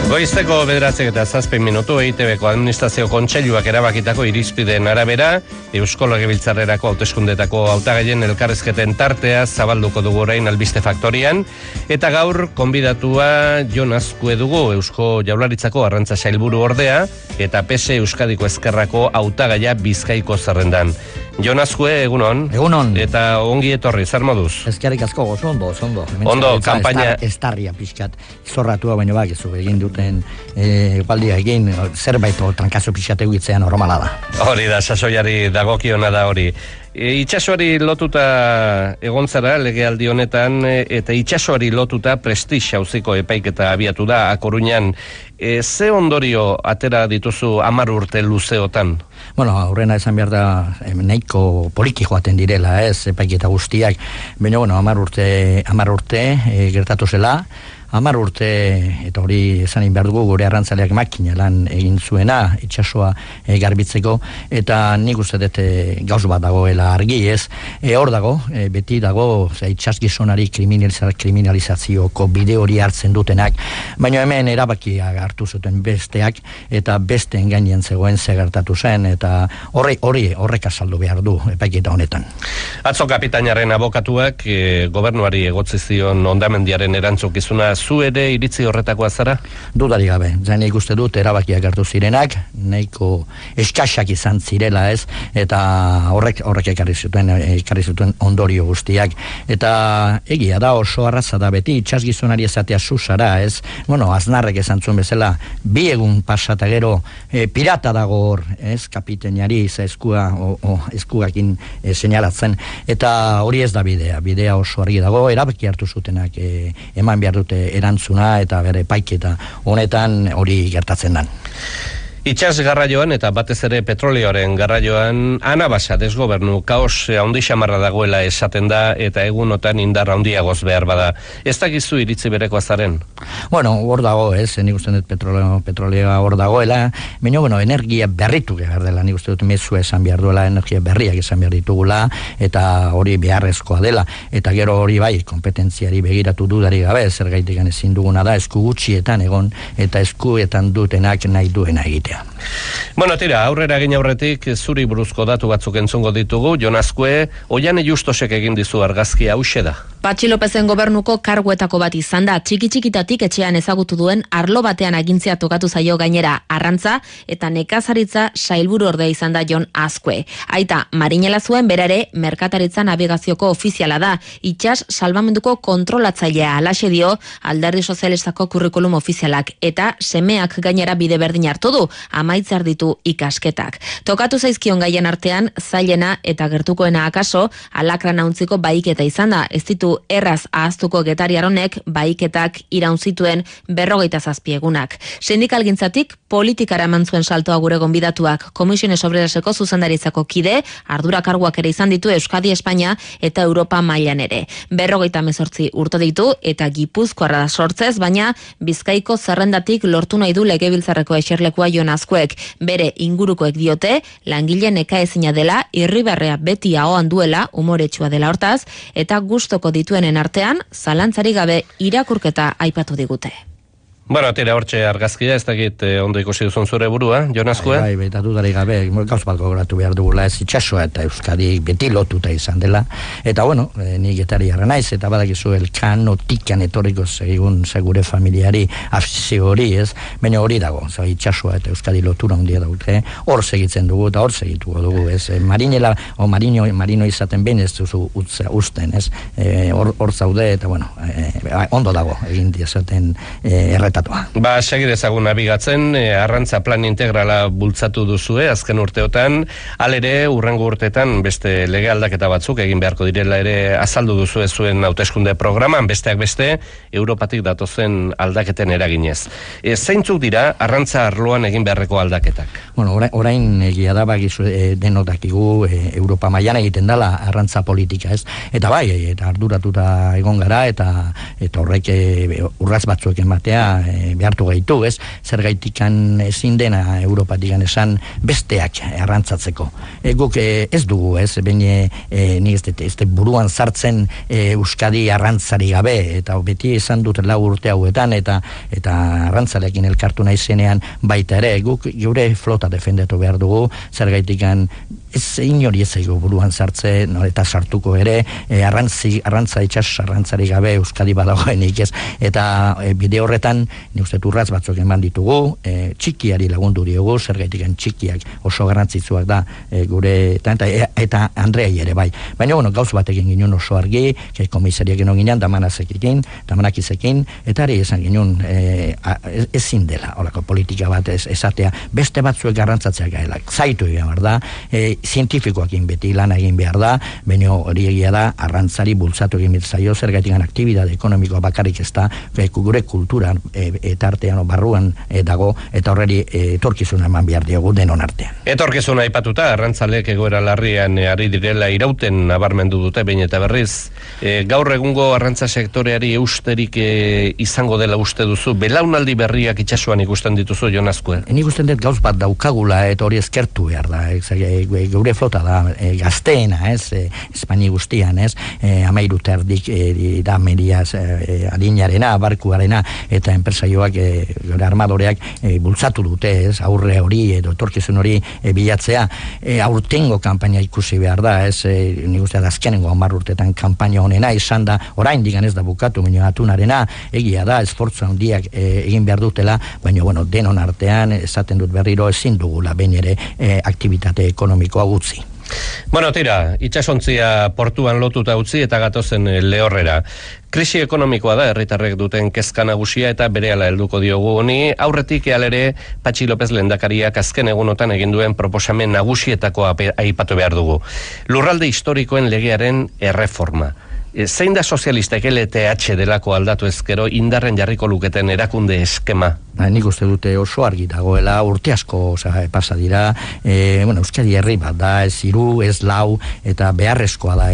Goizteko 9:07 EITBko administrazio kontseiluak erabakitako irizpideen arabera, Eusko Legebiltzarrerako hauteskundetako hautagaien elkarrizketen tartea zabalduko dugu orain Albiste Faktorian, eta gaur konbidatua Jon Azkue dugu, Eusko Jaurlaritzako arrantza sailburu ordea, eta PSE Euskadiko Ezkerrako hautagaia Bizkaiko zerrendan. Jon Azkue, egunon. Egunon. Eta ongi etorri, zer moduz? Ezkerrik asko gozo, ondo. Ondo, kanpaina... Estarria pixkat, zorratua baino bakizu, egin duten baldia egin, zerbait trankazo pixkat egitzean normala da. Hori da, sasoiari dagokiona da hori. Itxasoari lotuta egon zara legealdi honetan, eta itxasoari lotuta Prestige auziko epaiketa abiatu da A Coruñan. Ze ondorio atera dituzu 10 urte luzeotan? Bueno, aurrena esan behar da nahiko poliki joaten direla, epaiketa guztiak. Baina, bueno, 10 urte gertatu zela, 10 urte, eta hori esan behar dugu, gure arrantzaleak makina lan egin zuena, itxasoa garbitzeko, eta nik uste dut gauz bat dagoela argi, hor dago, beti dago, itxasgizonari kriminalizazioko bide hori hartzen dutenak, baina hemen erabakia hartu zuten besteak, eta besteen gainean zegoen gertatu zen, eta horrek azaldu behar du epaiketa honetan. Atzo kapitainaren abokatuak gobernuari egotzi zion hondamendiaren erantzukizuna, zu ere iritzi horretakoa zara? Dudari gabe, zain ikuste dut erabakiak hartu zirenak, nahiko eskaxak izan zirela eta horrek ekarri zuten ondorio guztiak, eta egia da oso arraza da beti, itxasgizonari ezatea zuzara, bueno, Aznarrek esan zuen bezala, 2 egun pasata gero pirata dago hor, kapitainari eskuakin seinalatzen, eta hori ez da bidea oso argi dago, erabaki hartu zutenak eman behar dute erantzuna eta bere epaiketa honetan hori gertatzen dan. Itxas garraioan eta batez ere petrolioaren garraioan anabasa desgobernu kaos handi xamarra dagoela esaten da, eta egunotan indar handiagoz behar bada. Ez dakizu iritzi berekoa zaren? Bueno, hor dago, nik uste dut petrolioa hor dagoela, baina, bueno, energia berritu behar dela, nik uste dut mezua esan behar duela, energia berriak esan behar ditugula, eta hori beharrezkoa dela, eta gero hori bai, kompetentziari begiratu dudari gabe, zer gaitik ezin duguna da, esku gutxietan egon, eta eskuetan dutenak nahi duena egitea. Bueno, tira, aurrera egin aurretik zuri buruzko datu batzuk entzungo ditugu. Jon Azkue, Oiane Justosek egin dizu argazkia hauxe da. Patxi Lopezen gobernuko karguetako bat izan da, txiki-txikitatik etxean ezagutu duen arlo batean agintzea tokatu zaio gainera arrantza eta nekazaritza sailburu ordea izan da Jon Azkue. Aita, marinela zuen berare merkataritza nabigazioko ofiziala da, itxas salbamenduko kontrolatzailea alaxe dio Alderdi Sozialistako kurrikulum ofizialak, eta semeak gainera bide berdin hartu du, amaitzar ditu ikasketak. Tokatu zaizkion gaien artean, zailena eta gertukoena akaso, alakrana untziko baiketa izan da, ez ditu erraz ahaztuko getariaronek baiketak iraunzituen 57 egunak. Sindikalgintzatik politikara eman zuen saltoa gure gonbidatuak, Komisiones Obreraseko zuzendaritzako kide, ardura karguak ere izan ditu Euskadi, Espainia eta Europa mailan ere. 58 urte ditu eta Gipuzkoarra da sortzez, baina Bizkaiko zerrendatik lortu nahi du Legebiltzarreko eserlekua Jon Azkuek. Bere ingurukoek diote, langile nekaezina dela, irribarrea beti ahoan duela, umoretsua dela hortaz, eta gustoko dituenen artean, zalantzarik gabe irakurketa aipatu digute. Bueno, tira hortxe argazkia, ez dakit ondo ikusi duzun zure burua, Jon Azkue? Bai, eta dudari gabe, gauz bat gogoratu behar dugula, ez itxasoa eta Euskadi beti lotuta izan dela, eta bueno, ni getariarra naiz, eta badakizu Elkanotikan etorriko segun segure familiari afizio hori, baina hori dago, itxasoa eta Euskadi lotura handia daute, hor segitzen dugu eta hor segituko dugu, marinela, o marino izaten behin ez duzu usten, hor zaude, eta bueno, ondo dago, egin diazaten erreta. Ba, segidezagun nabigatzen, arrantza plan integrala bultzatu duzue, azken urteotan, alere, urrengo urteetan, beste lege aldaketa batzuk egin beharko direla ere azaldu duzue zuen hauteskunde programan, besteak beste, Europatik datozen aldaketen eraginez. Zeintzuk dira, arrantza arloan egin beharreko aldaketak? Bueno, orain egia da, bagizu denok dakigu, Europa mailan egiten dela arrantza politika, Eta bai, eta arduratuta egon gara, eta horrek urratz batzuek ematea, behartu gaitu, ez? Zergaitikan ezin dena Europatikan esan besteak arrantzatzeko. Guk ez dugu, ez? Baina ni ez buruan sartzen Euskadi arrantzari gabe, eta beti esan dut 4 urte hauetan, eta arrantzalekin elkartu naizenean baita ere, guk gure flota defendatu behar dugu, zergaitikan ez inori ez zaigu buruan sartze, eta sartuko ere, arrantza arrantzari gabe Euskadi badagoenik, ez? Eta bide horretan, ni uste urratz batzuk eman ditugu, txikiari lagundu diogu, zergaitikan txikiak oso garrantzitsuak da gure, eta Andreai ere bai. Baina, gauz batekin ginen oso argi, komisariak ginen ginen, damanakizekin, eta ari esan ginen ezin dela, horako politika bat esatea, beste batzuek garrantzatzea gaela, zaitu egin behar da, zientifikoakin beti lan egin behar da, baina hori egia da, arrantzari bultzatu egin zaio, zergaitikan aktibitate ekonomikoa bakarrik ez da, gure kulturan eta artean barruan dago, eta horreri etorkizuna eman behar diogu denon artean. Etorkizuna aipatuta, arrantzalek egoera larrian ari direla irauten nabarmendu dute behin eta berriz. Gaur egungo arrantza sektoreari eusterik izango dela uste duzu, belaunaldi berriak itsasoan ikusten dituzu, Jon Azkue? Nik usten dut gauz bat daukagula, eta hori eskertu behar da, gure flota da gazteena, Espaini guztian, 13 erdik da mediaz adinarena, barkuarena, eta enpresaioak, gure armadoreak bultzatu dute, aurre hori edo etorkizun hori bilatzea. Aurtengo kanpaina ikusi behar da, nik uste da azkenengo 10 urtetan kanpaina honena izan da, orain digan ez da bukatu, baina atunarena egia da, esfortzu handiak egin behar dutela, baina denon artean esaten dut berriro ezin dugula behin ere aktibitate ekonomikoa gutzi. Tira, itsasontzia portuan lotuta utzi eta gatozen lehorrera. Krisi ekonomikoa da herritarrek duten kezka nagusia eta berehala helduko diogu honi. Aurretik alere Patxi López lehendakariak azken egunotan egin duen proposamen nagusietako aipatu behar dugu. Lurralde historikoen legearen erreforma. Zein da sozialistek LTH delako aldatu ezkero indarren jarriko luketen erakunde eskema? Nik uste dute oso argi dagoela, urte asko pasa dira, Euskadi herri bat da, ez 3, ez 4, eta beharrezkoa da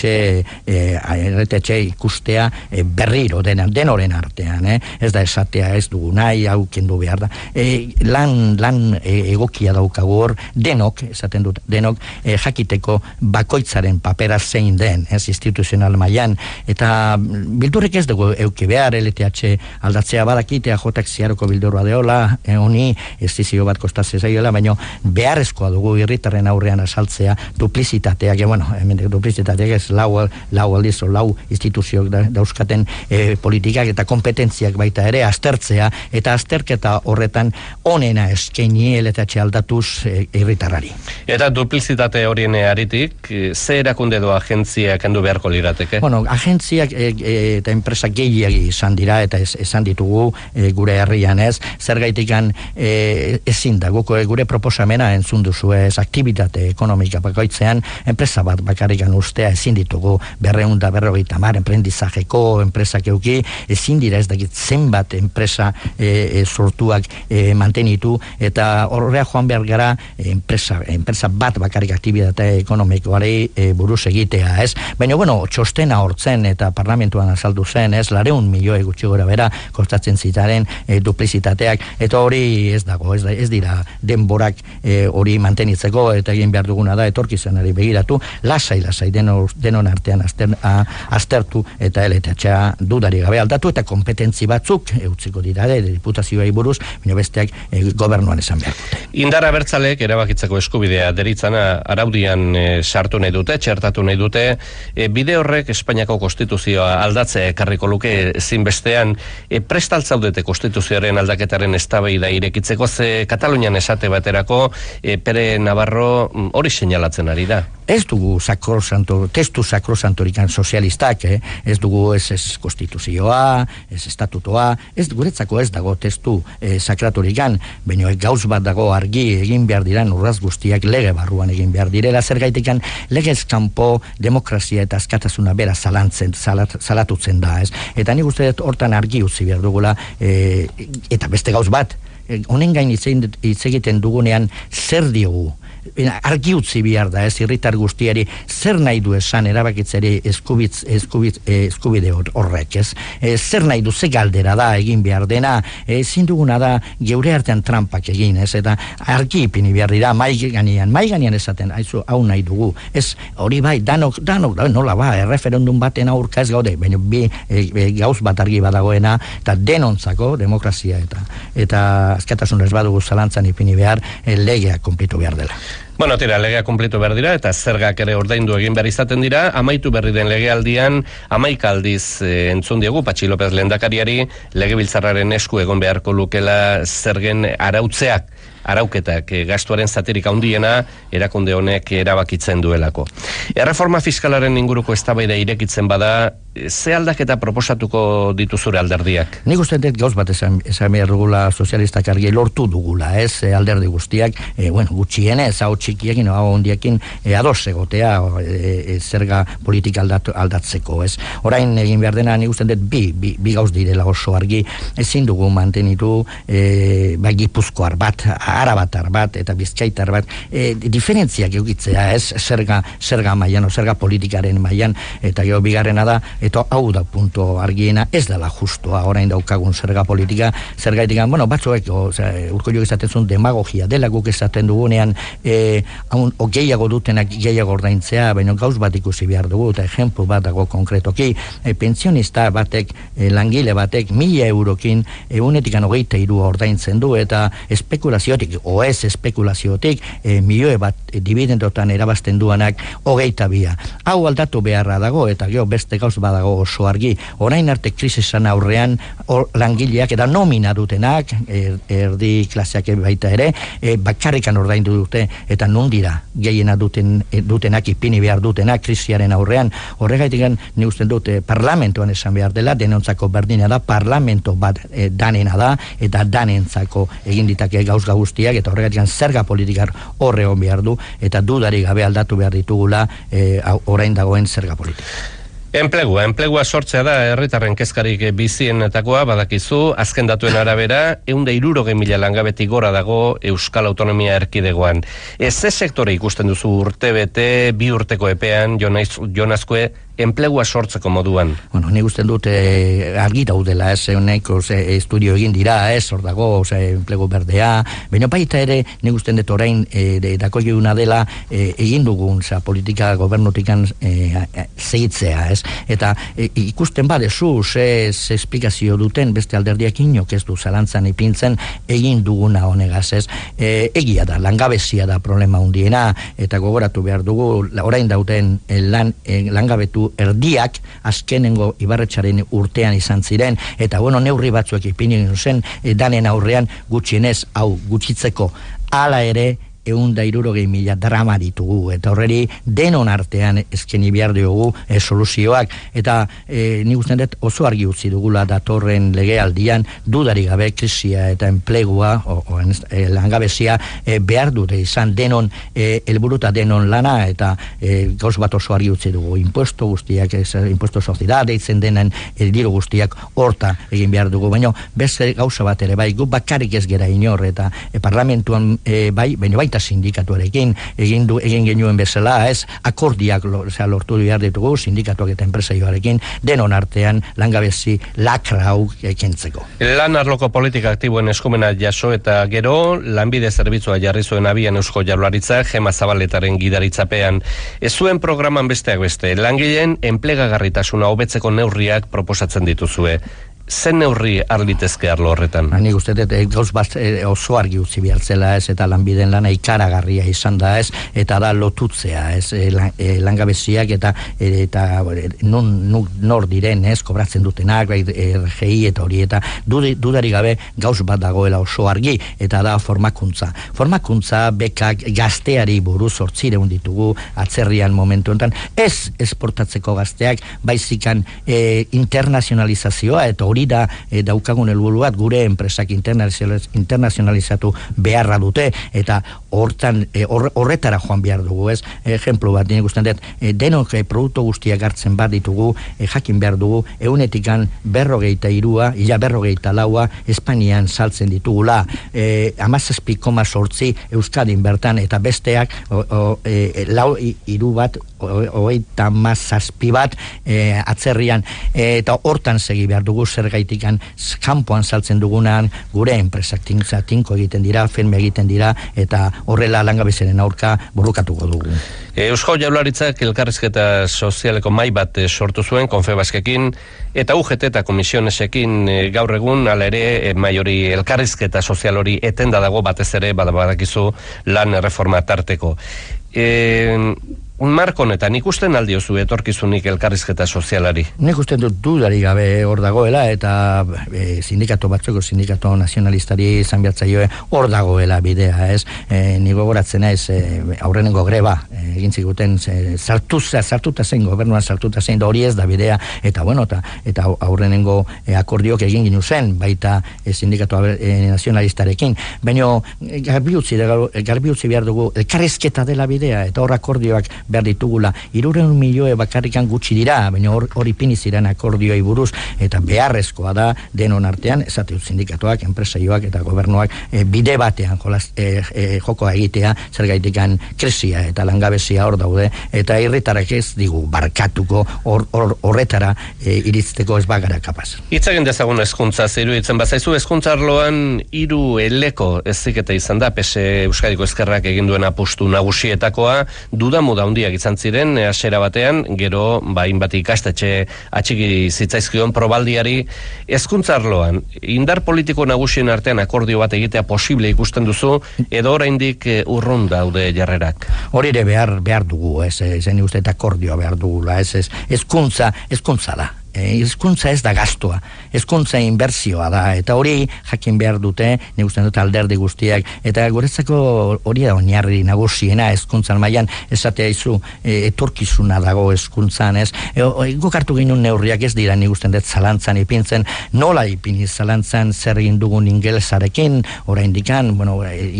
LTH ikustea berriro denoren artean, ez da esatea ez dugu nahi, hau kendu behar da. Lan egokia daukagu hor, denok, esaten dut, denok, jakiteko bakoitzaren papera zein den, instituzional mailan, eta bildurrek ez dugu euki behar, LTH aldatzea badakitea jotak ziaroko bildurua deola, honi ez dizio bat kostatzen zaioela, baina beharrezkoa dugu herritarren aurrean asaltzea duplizitateak, hemen duplizitateak ez 4 aldiz, 4 instituzioak dauzkaten politikak eta kompetentziak baita ere aztertzea, eta azterketa horretan onena eskaini LTH aldatuz herritarrari. Eta duplizitate horien aritik, ze erakunde edo agentzia kendu beharko lirateke? Agentziak eta enpresak gehiagi izan dira, eta esan ditugu gure herrian zergaitikan ezin da, gure proposamena entzun duzu aktibitate ekonomika bakoitzean, enpresa bat bakarrikan ustea ezin ditugu 250 enprendizajeko enpresak euki, ezin dira ez dakit zenbat enpresa sortuak mantenitu, eta horrea joan behar gara enpresa bat bakarrik aktibitate ekonomikoari buruz egitea, baina txostena hortzen eta parlamentuan azaldu zen, 200 milioi gutxi gora bera kostatzen zitaren duplizitateak, eta hori ez dago, ez dira denborak hori mantenitzeko, eta egin behar duguna da etorkizunari begiratu, lasai denon artean aztertu eta LTH dudari gabe aldatu, eta kompetentzi batzuk eutziko dira diputazioei buruz, baina besteak gobernuan esan behar dute. Indar abertzalek erabakitzeko eskubidea deritzana araudian sartu nahi dute, txertatu nahi dute, bide horrek Espainiako konstituzioa aldatzea ekarriko luke ezinbestean, prestaltzaudete konstituzioaren aldaketaren eztabaida irekitzeko, ze Katalunian esate baterako Pere Navarro hori seinalatzen ari da. Ez dugu testu sakrosantorikan sozialistak, ez dugu ez konstituzioa, ez estatutoa, guretzako ez dago testu sakratorikan, baina gauz bat dago argi egin behar diran urraz guztiak lege barruan egin behar direla, zergaitikan legez kanpo demokrazia eta askatasuna bera salatutzen da, eta nik uste dut hortan argi utzi behar dugula, eta beste gauz bat, honen gain hitz egiten dugunean zer diogu argi utzi behar da, herritar guztiari zer nahi du esan erabakitzeri eskubide horrek, ez? Zer nahi du, ze galdera da egin behar dena, ezin duguna da geure artean trampak egin, ez? Eta argi ipini behar dira, mai gainean esaten, hau nahi dugu, ez? Hori bai, danok, nola ba, referendum baten aurka ez gaude, baina gauz bat argi badagoena, eta denontzako demokrazia eta askatasun ez badugu zalantzan ipini behar, legea konplitu behar dela. Bueno, legea konplitu behar dira, eta zergak ere ordaindu egin behar izaten dira, amaitu berri den legealdian, 11 aldiz entzun diegu, Patxi López lehendakariari, legebiltzarraren esku egon beharko lukela zergen arauketak gastuaren zatirik handiena erakunde honek erabakitzen duelako. Erreforma fiskalaren inguruko eztabaida irekitzen bada, ze aldaketa proposatuko dituzure alderdiak? Nik uste dut gauz bat esan behar dugula sozialistak argi lortu dugula, ez alderdi guztiak, gutxienez, hau txikiekin, hau ondiekin, ados egotea zerga politika aldatzeko, ez? Orain egin behar dena, nik uste dut bi gauz direla oso argi, ezin dugu mantenitu Gipuzkoar bat, Arabatar bat eta Bizkaitar bat, diferentziak eukitzea, ez? Zerga mailan, zerga politikaren mailan, eta gero bigarrena da, eta hau da punto argiena, ez dela justua orain daukagun zerga politika, zergaitik, batzuek, Urkullu izatezun demagogia dela guk esaten dugunean, gehiago dutenak gehiago ordaintzea, baina gauz bat ikusi behar dugu, eta ejemplu bat dago konkretoki, pensionista batek, langile batek, 1.000 eurokin, 123 ordaintzen du, eta espekulaziotik, espekulaziotik, milioi bat dividendotan erabazten duanak 22. Hau aldatu beharra dago, eta gero beste gauz badago oso argi, orain arte krisisan aurrean langileak eta nomina dutenak, erdi klaseak baita ere, bakarrikan ordaindu dute, eta non dira gehiena dutenak, ipini behar dutenak krisiaren aurrean. Horregaitik ni usten dute parlamentoan esan behar dela, denontzako berdina da, parlamento bat danena da, eta danentzako egin ditake gauzga guztiak, eta horregaitik zerga politikar horre hon behar du, eta dudari gabe aldatu behar ditugula orain dagoen zerga politika. Enplegua sortzea da herritarren kezkarik bizienetakoa, badakizu, azken datuen arabera, 160.000 langabeti gora dago Euskal Autonomia Erkidegoan. Ez sektore ikusten duzu urtebete, 2 urteko epean, Jon Azkue, enplegua sortzeko moduan? Nik usten dut argi daudela, nahiko estudio egin dira, hor dago, enplegu berdea, baina baita ere, nik usten dut orain dako eguna dela, egin dugun, politika gobernutikan segitzea, eta ikusten badezu, ze esplikazio duten beste alderdiak inok ez du zalantzan ipintzen egin duguna honegaz, egia da, langabezia da problema hundiena, eta gogoratu behar dugu, orain dauten langabetu erdiak azkenengo Ibarretxaren urtean izan ziren, eta neurri batzuek ipini zen, danen aurrean gutxienez, hau gutxitzeko, hala ere 160.000 drama ditugu, eta horreri denon artean eskeni behar diogu soluzioak, eta nik usten dut oso argi utzi dugula datorren legealdian, dudari gabe krisia eta enplegua langabezia behar dute izan denon helburuta denon lana, eta gauz bat oso argi utzi dugu, impuesto guztiak, impuesto sociedad eitzen denen diru guztiak horta egin behar dugu, baina beste gauza bat ere bai, gu bakarrik ez gera inor, eta parlamentuan bai, baina baita sindikatuarekin egin genuen bezala, akordiak lortu behar ditugu sindikatuak eta enpresaioarekin denon artean langabezi lakra hau kentzeko. Lan arloko politika aktiboen eskumena jaso eta gero lanbide zerbitzua jarri zuen abian Eusko Jaurlaritzak Gema Zabaletaren gidaritzapean. Ez zuen programan besteak beste, langileen enplegagarritasuna hobetzeko neurriak proposatzen dituzue. Zen neurri arlitezke arlo horretan? Nik uste dut gauz bat oso argi utzi bihartzela, eta lanbiden lana ikaragarria izan da, eta da lotutzea, langabeziak eta nor diren, kobratzen dutenak, RGI eta hori, eta dudari gabe gauz bat dagoela oso argi, eta da formakuntza. Formakuntza bekak gazteari buruz 800 ditugu atzerrian momentu enten, ez esportatzeko gazteak, baizikan internazionalizazioa, eta hori hori da daukagun helburu bat, gure enpresak internazionalizatu beharra dute, eta horretara joan behar dugu, ez? Ejemplu bat, nire guztien dut, denok produktu guztiak hartzen bat ditugu, jakin behar dugu, egunetikan 43, ila 44 Espainian saltzen ditugula, 17,8 Euskadin bertan, eta besteak hiru bat, 37 bat atzerrian, eta hortan segi behar dugu, zergaitikan kanpoan saltzen dugunan gure enpresak tinko egiten dira, firme egiten dira, eta horrela langabezaren aurka borrokatuko dugu. Eusko Jaurlaritzak elkarrizketa sozialeko mahai bat sortu zuen Confebaskekin eta UGT eta komisionesekin gaur egun, hala ere mahai hori elkarrizketa sozial hori etenda dago, batez ere badakizu lan erreforma tarteko. Marko honetan, ikusten aldiozu etorkizunik elkarrizketa sozialari? Nik usten dut dudari gabe hor dagoela, eta sindikato batzuko, sindikato nazionalistari izan behatzaioe hor dagoela bidea, ez? Nik gogoratzen ez, aurrenengo greba egin ziguten, sartuta zein, gobernuan sartuta zein, da hori ez da bidea, eta bueno, eta aurrenengo akordiok egin ginu zen, baita sindikato nazionalistarekin, baina garbi utzi behar dugu elkarrizketa dela bidea, eta hor akordioak behar ditugula, 300 milioi bakarrikan gutxi dira, baina hori piniziran akordioi buruz, eta beharrezkoa da denon artean, esate sindikatuak, enpresaioak eta gobernuak bide batean jokoa egitea, zergaitikan krisia eta langabezia hor daude, eta herritarrak ez digu barkatuko horretara iritzteko ez bagara kapaz. Itzegin dezagun hezkuntza iruditzen bazaizu, hezkuntza arloan 3 eleko eziketa izan da, pese Euskadiko Ezkerrak egin duen apustu nagusietakoa, dudamuda handiak izan ziren, hasiera batean, gero, hainbat ikastetxe atxiki zitzaizkion probaldiari, hezkuntza arloan, indar politiko nagusien artean akordio bat egitea posible ikusten duzu, edo oraindik urrun daude jarrerak? Hori ere behar dugu, zen uste eta akordioa behar dugula, hezkuntza da. Hezkuntza ez da gastua, hezkuntza inbertsioa da, eta hori jakin behar dute, nik uste dut alderdi guztiak, eta guretzako hori da oinarri nagusiena hezkuntzan mailan, esatea izu etorkizuna dago hezkuntzan, ez? Guk hartu ginen neurriak ez dira, nik uste dut zalantzan ipintzen, nola ipini zalantzan zer egin dugun ingelesarekin, oraindikan, bueno,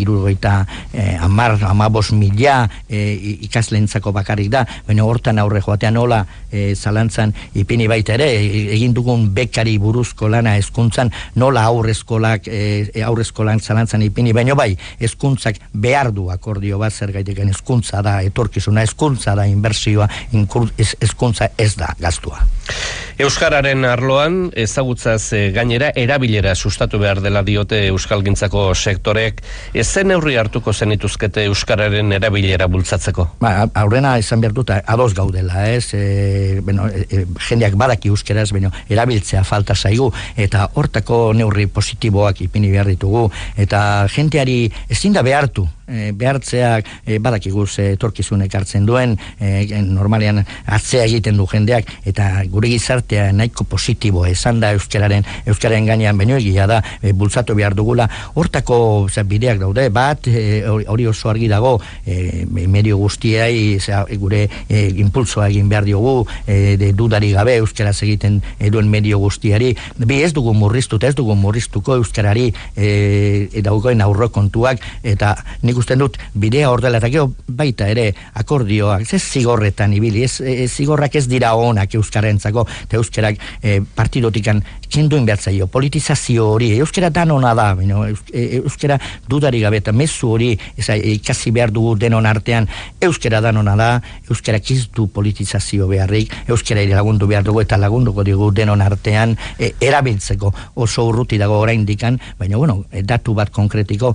15,000 ikasleentzako bakarrik da, baina hortan aurre joatean nola zalantzan ipini baita ere, egin dugun bekari buruzko lana hezkuntzan, nola aurrezkolan zalantzan ipini, baina bai, hezkuntzak behar du akordio bat, zergaitikan hezkuntza da etorkizuna, hezkuntza da inbertsioa, hezkuntza ez da gastua. Euskararen arloan, ezagutzaz gainera, erabilera sustatu behar dela diote euskalgintzako sektorek, zen neurri hartuko zenituzkete euskararen erabilera bultzatzeko? Aurrena izan behar dut, ados gaudela, ez? Jendeak badaki euskeraz, baina erabiltzea falta zaigu, eta hortako neurri positiboak ipini behar ditugu, eta jendeari ezin da behartzeak badakiguz etorkizunek hartzen duen, normalean atzea egiten du jendeak, eta gure gizartea nahiko positibo esan da euskararen gainean, baino egia da, bultzatu behar dugula, hortako bideak daude, bat, hori oso argi dago, medio guztiai, gure impulsoa egin behar diogu, dudari gabe euskaraz egiten duen medio guztiari, ez dugu murriztuko euskarari daugoen aurrekontuak, eta nik usten dut bidea hor dela, eta gero baita ere akordioak, ez zigorretan ibili, zigorrak ez dira onak euskarentzako, eta euskarak partidotikan kenduin behatzaio, politizazio hori, euskara danona da, euskara dudari gabe, eta mezu hori ikasi behar dugu denon artean, euskara danona da, euskara kiztu politizazio beharrik, euskara ere lagundu behar dugu, eta lagunduko dugu denon artean erabiltzeko, oso urruti dago oraindikan, baina datu bat konkretiko,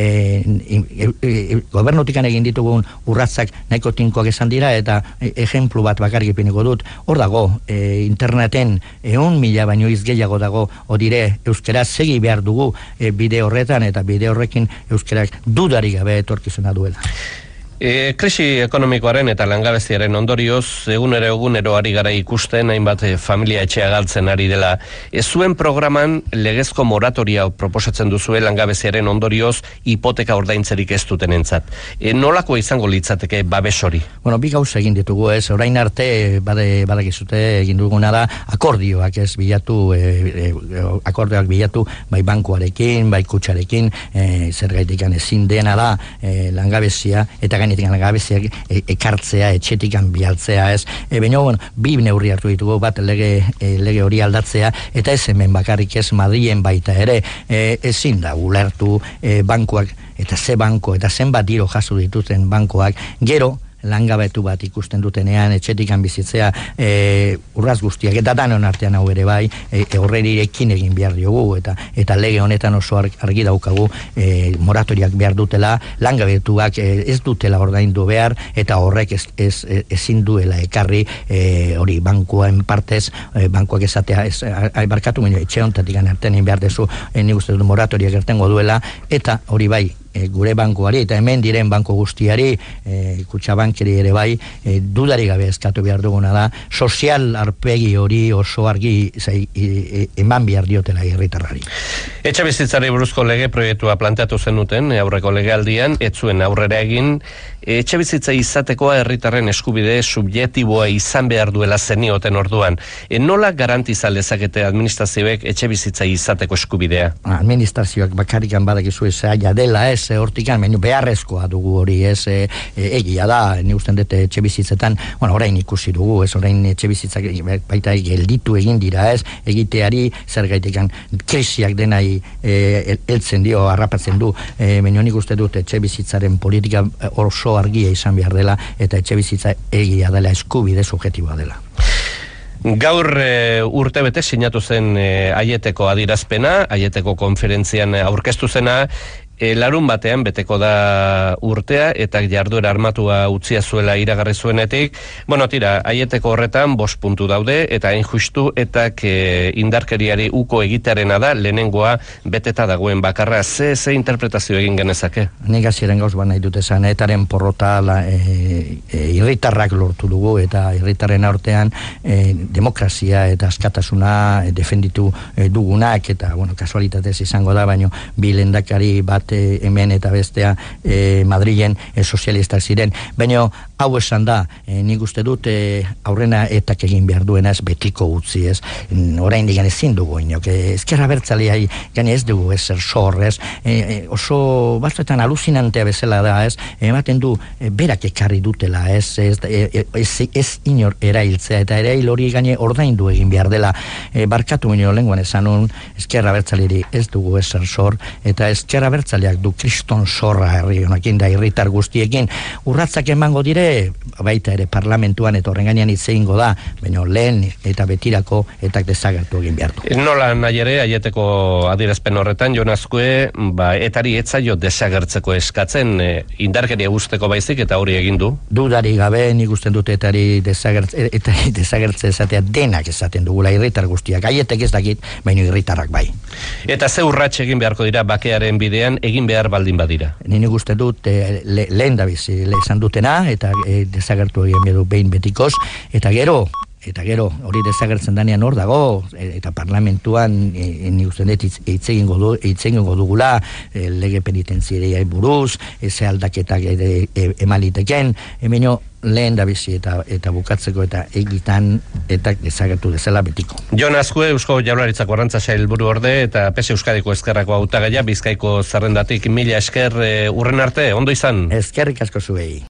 gobernotikan egin ditugun urratzak nahiko tinkoak esan dira, eta ejemplu bat bakarrik ipiniko dut, hor dago, interneten 1.000 baino izgehiago dago, odire euskara segi behar dugu bide horretan, eta bide horrekin euskarak dudari gabe etorkizuna duela. Krisi ekonomikoaren eta langabeziaren ondorioz, egunero ari gara ikusten, hainbat familia etxea galtzen ari dela. Zuen programan legezko moratoria proposatzen duzue langabeziaren ondorioz hipoteka ordaintzerik ez dutenentzat. Nolako izango litzateke babes hori? Bueno, bi gauza egin ditugu, orain arte badakizute egin duguna da akordioak bilatu, akordioak bilatu bai bankuarekin, bai kutxarekin, zergaitik ezin dena da langabezia eta gainetik langabeziak ekartzea, etxetikan bialtzea baina, bi neurri hartu ditugu, bat lege hori aldatzea, eta ez hemen bakarrik ez Madrilen baita ere, ezin da ulertu bankuak, eta ze banko, eta zenbat diru jaso dituzten bankoak, gero langabetu bat ikusten dutenean, etxetikan bizitzea urraz guztiak, eta danon artean hau ere bai, horreirekin egin behar diogu, eta lege honetan oso argi daukagu moratoriak behar dutela, langabetuak ez dutela ordaindu behar, eta horrek ezin duela ekarri hori bankuaren partez, bankuak esatea, barkatu baino, etxe honetatik artean egin behar dezu, nik uste dut moratoriak ertengo duela, eta hori bai, gure bankuari eta hemen diren banko guztiari, Kutxabankeri ere bai, dudarik gabe eskatu behar duguna da, sozial arpegi hori oso argi eman behar diotela herritarrari. Etxebizitzari buruzko lege proiektua planteatu zenuten aurreko legealdian, ez zuen aurrera egin, etxebizitza izatekoa herritarren eskubide subjektiboa izan behar duela zenioten orduan. Nola garantiza lezakete administrazioek etxebizitza izateko eskubidea? Administrazioak bakarrikan badakizu zaila dela, hortikan, baina beharrezkoa dugu hori, egia da, ni usten dut etxebizitzetan, orain ikusi dugu, orain etxebizitzak baita gelditu egin dira, egiteari zergaitikan krisiak denai heltzen dio, harrapatzen du, baina nik uste dut etxebizitzaren politika oso argia izan behar dela, eta etxebizitza egia dela, eskubide subjektiboa dela. Gaur urtebete sinatu zen Aieteko adirazpena, Aieteko konferentzian aurkeztu zena, larun batean beteko da urtea eta jarduera armatua utzia zuela iragarri zuenetik. Tira, Aieteko horretan 5 puntu daude eta hain justu eta indarkeriari uko egitearena da lehenengoa beteta dagoen bakarra. Ze interpretazio egin genezake? Nik hasieran gauz nahi dut esan, etaren porrota irritarrak lortu dugu eta irritarren aurtean demokrazia eta askatasuna defenditu dugunak eta, kasualitatez izango da, baina bi lehendakari bat hemen eta bestea Madrilen sozialistak ziren, baina hau esan da, nik uste dut aurrena etak egin behar duena betiko utzi, orain digan ezin dugu inok, ezkerra bertzaleai gane ez dugu ezer sorrez, oso batzuetan alucinantea bezala da, ematen du berak ekarri dutela, ez inor erailtzea, eta erail hori gane ordaindu egin behar dela, barkatu baino lenguan esanun, ezkerra bertzaleari ez dugu ezer sor, eta ezkerra bertzaleak du kriston zorra herri honekin da irritar guztiekin, urratzak emango dire, baita ere parlamentuan eta horren gainean hitz egingo da, baina lehen eta betirako etak desagertu egin behar du. Nola nahi ere, Aieteko adierazpen horretan, Jon Azkue, etari etzaio desagertzeko eskatzen, indarkeria guzteko baizik eta hori egin du? Dudari gabe, nik usten dut etari desagertze esatea denak esaten dugula irritar guztiak, Aietek ez dakit, baina irritarrak bai. Eta ze urrats egin beharko dira bakearen bidean, egin behar baldin badira? Nik uste dut lehen da bizi, esan dutena, eta desagertu egin behar du behin betikoz, eta gero hori desagertzen danean hor dago, eta parlamentuan nik uste dut hitz egingo dugula lege penitentziariei buruz, ze aldaketak emaliteken, baina lehen da bizi eta bukatzeko eta egitan eta desagertu dezala betiko. Jon Azkue, Eusko Jaurlaritzako Arrantza Sailburu orde eta PSE Euskadiko ezkerrako hautagaia, Bizkaiko zerrendatik, mila esker, urren arte, ondo izan? Eskerrik asko zuei.